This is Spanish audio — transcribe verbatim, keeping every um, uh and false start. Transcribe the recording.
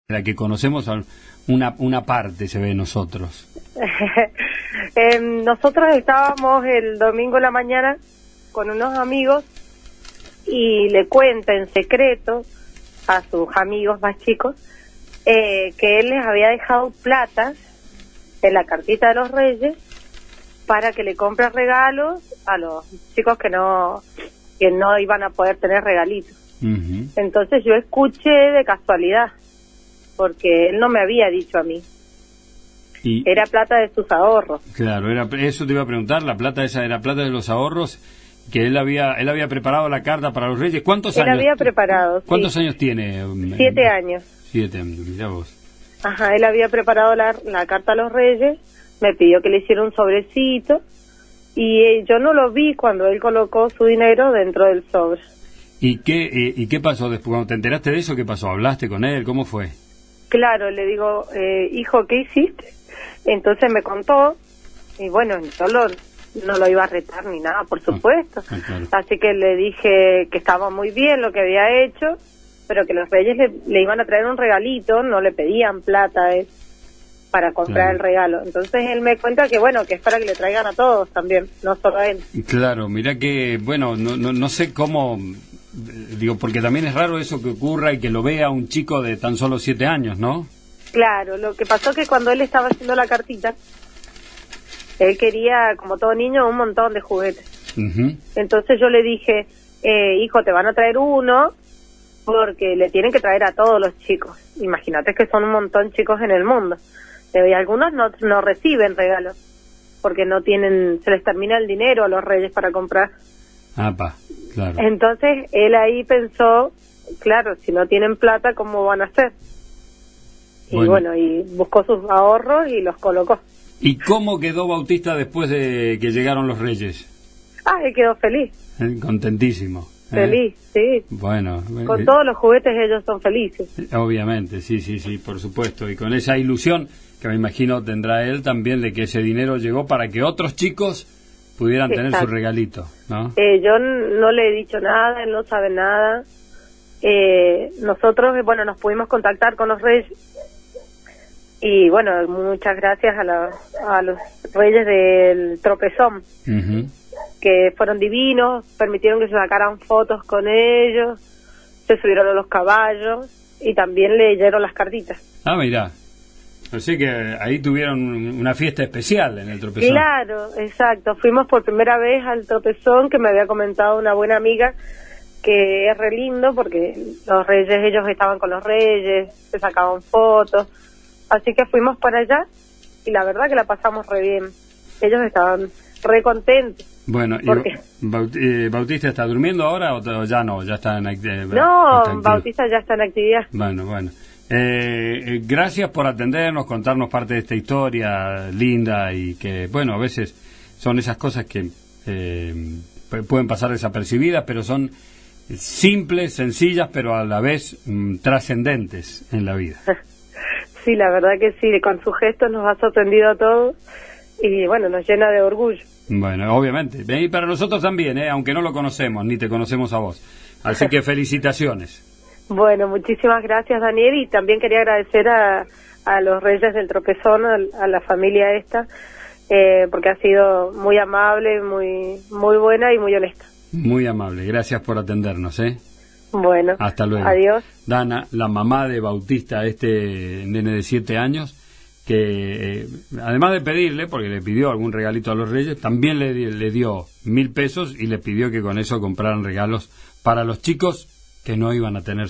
la que conocemos una, una parte se ve de nosotros. eh, nosotros estábamos el domingo en la mañana con unos amigos y le cuenta en secreto a sus amigos más chicos eh, que él les había dejado plata en la cartita de los Reyes para que le compre regalos a los chicos que no que no iban a poder tener regalitos. Uh-huh. Entonces yo escuché de casualidad, porque él no me había dicho a mí. Y era plata de sus ahorros. Claro, era eso te iba a preguntar, la plata esa era plata de los ahorros que él había él había preparado la carta para los Reyes. ¿Cuántos él años? Él había preparado. ¿Cuántos sí. años tiene? Siete años. Siete años, mirá vos. Ajá, él había preparado la, la carta a los Reyes, me pidió que le hiciera un sobrecito y eh, yo no lo vi cuando él colocó su dinero dentro del sobre. ¿Y qué eh, y qué pasó después? Cuando te enteraste de eso, ¿qué pasó? ¿Hablaste con él? ¿Cómo fue? Claro, le digo, eh, hijo, ¿qué hiciste? Entonces me contó, y bueno, yo lo, no lo iba a retar ni nada, por supuesto. Ah, claro. Así que le dije que estaba muy bien lo que había hecho, pero que los Reyes le, le iban a traer un regalito, no le pedían plata a él para comprar claro. el regalo. Entonces él me cuenta que bueno, que es para que le traigan a todos también, no solo a él. Claro, mira que, bueno, no, no, no sé cómo, digo, porque también es raro eso que ocurra y que lo vea un chico de tan solo siete años, ¿no? Claro, lo que pasó que cuando él estaba haciendo la cartita, él quería, como todo niño, un montón de juguetes. Uh-huh. Entonces yo le dije, eh, hijo, te van a traer uno, porque le tienen que traer a todos los chicos. Imagínate que son un montón chicos en el mundo. Y algunos no, no reciben regalos, porque no tienen, se les termina el dinero a los Reyes para comprar. Apa, claro. Entonces él ahí pensó, claro, si no tienen plata, ¿cómo van a hacer? Y bueno, bueno y buscó sus ahorros y los colocó. ¿Y cómo quedó Bautista después de que llegaron los Reyes? Ah, él quedó feliz. Eh, contentísimo. Feliz, ¿Eh? sí. Bueno. Con eh, todos los juguetes ellos son felices. Obviamente, sí, sí, sí, por supuesto. Y con esa ilusión que me imagino tendrá él también de que ese dinero llegó para que otros chicos pudieran Exacto. tener su regalito, ¿no? Eh, yo no le he dicho nada, él no sabe nada. Eh, nosotros, bueno, nos pudimos contactar con los Reyes. Y bueno, muchas gracias a, la, a los Reyes del Tropezón. Uh-huh. Que fueron divinos, permitieron que se sacaran fotos con ellos, se subieron a los caballos y también leyeron las cartitas. Ah, mirá. Así que ahí tuvieron una fiesta especial en el Tropezón. Claro, exacto. Fuimos por primera vez al Tropezón, que me había comentado una buena amiga, que es re lindo porque los Reyes, ellos estaban con los Reyes, se sacaban fotos. Así que fuimos para allá y la verdad que la pasamos re bien. Ellos estaban re contentos. Bueno, porque... ¿y Bautista está durmiendo ahora o ya no? Ya está en actividad. No, Bautista ya está en actividad. Bueno, bueno. Eh, gracias por atendernos, contarnos parte de esta historia linda y que, bueno, a veces son esas cosas que eh, pueden pasar desapercibidas, pero son simples, sencillas, pero a la vez mm, trascendentes en la vida. Sí, la verdad que sí, con su gesto nos ha sorprendido a todos y, bueno, nos llena de orgullo. Bueno, obviamente. Y para nosotros también, ¿eh? Aunque no lo conocemos, ni te conocemos a vos. Así que felicitaciones. Bueno, muchísimas gracias, Daniel, y también quería agradecer a, a los Reyes del Tropezón, a, a la familia esta, eh, porque ha sido muy amable, muy muy buena y muy honesta. Muy amable, gracias por atendernos, ¿eh? Bueno, hasta luego. Adiós. Dana, la mamá de Bautista, este nene de siete años, que eh, además de pedirle, porque le pidió algún regalito a los Reyes, también le, le dio mil pesos y le pidió que con eso compraran regalos para los chicos que no iban a tener